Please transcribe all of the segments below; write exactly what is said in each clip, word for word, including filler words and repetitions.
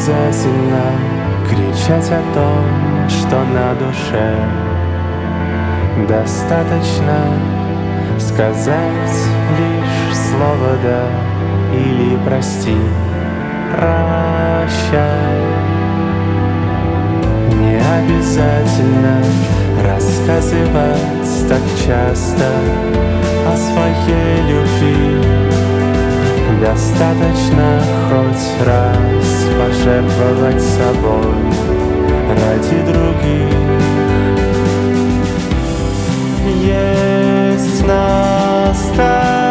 обязательно кричать о том, что на душе. Достаточно сказать лишь слово «да» или «прости», «прощай». Не обязательно рассказывать так часто о своей любви. Достаточно хоть раз пожертвовать собой ради других. Есть настоящее,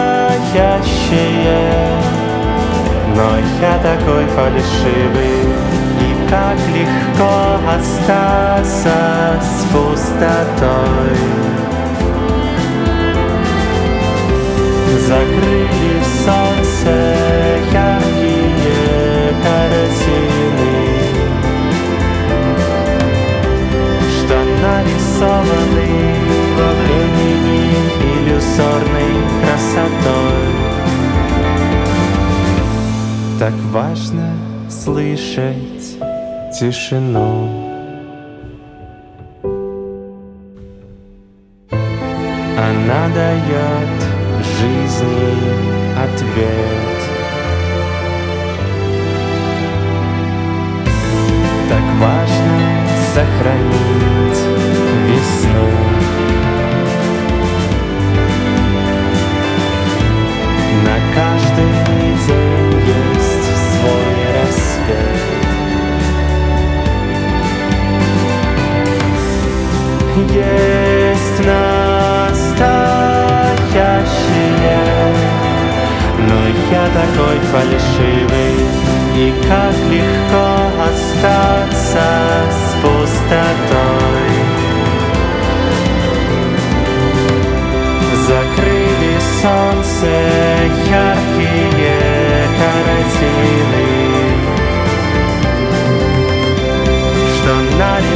но я такой фальшивый, и как легко остаться с пустотой. Закрыли солнце яркие картины, что нарисованы во времени иллюзорной красотой. Так важно слышать тишину. Она дает жизни ответ. Так важно сохранить весну. На каждый день есть свой рассвет. Есть настоящее, но я такой фальшивый, и как легко остаться с пустотой. Закрыли солнце яркие картины, что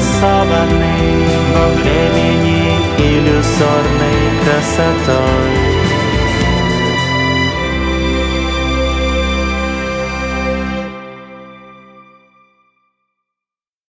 нарисованы во времени иллюзорной красотой.